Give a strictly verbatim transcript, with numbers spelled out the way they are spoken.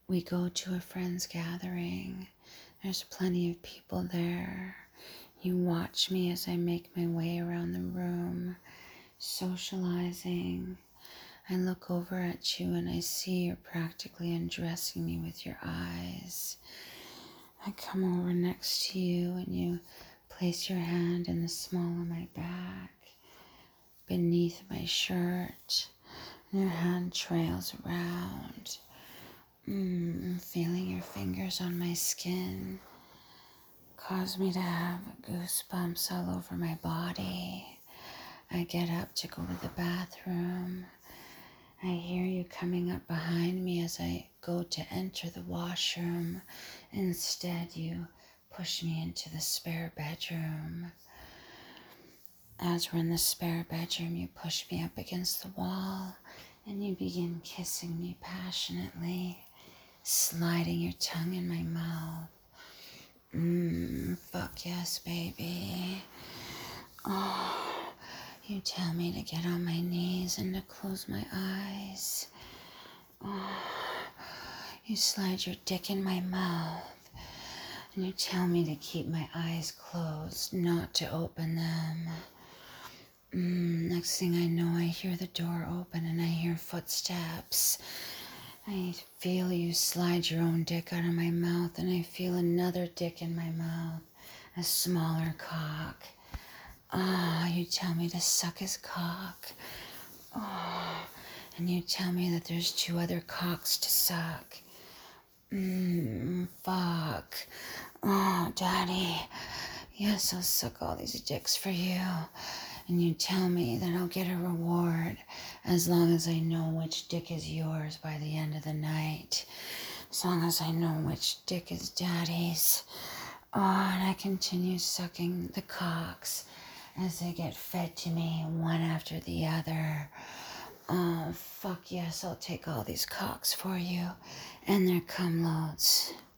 we go to a friend's gathering. There's plenty of people there. You watch me as I make my way around the room, socializing. I look over at you and I see you're practically undressing me with your eyes. I come over next to you and you place your hand in the small of my back, beneath my shirt, and your hand trails around. Mm, feeling your fingers on my skin cause me to have goosebumps all over my body. I get up to go to the bathroom. I hear you coming up behind me as I go to enter the washroom. Instead, you push me into the spare bedroom. As we're in the spare bedroom, you push me up against the wall and you begin kissing me passionately, sliding your tongue in my mouth. Mmm, fuck yes, baby. Oh. You tell me to get on my knees and to close my eyes. Oh, you slide your dick in my mouth. And you tell me to keep my eyes closed, not to open them. Mm, next thing I know, I hear the door open and I hear footsteps. I feel you slide your own dick out of my mouth and I feel another dick in my mouth, a smaller cock. Ah, oh, you tell me to suck his cock. Oh, and you tell me that there's two other cocks to suck. Mmm, fuck. Oh, Daddy. Yes, I'll suck all these dicks for you. And you tell me that I'll get a reward as long as I know which dick is yours by the end of the night. As long as I know which dick is Daddy's. Oh, and I continue sucking the cocks as they get fed to me one after the other. Oh, fuck yes, I'll take all these cocks for you and their cum loads.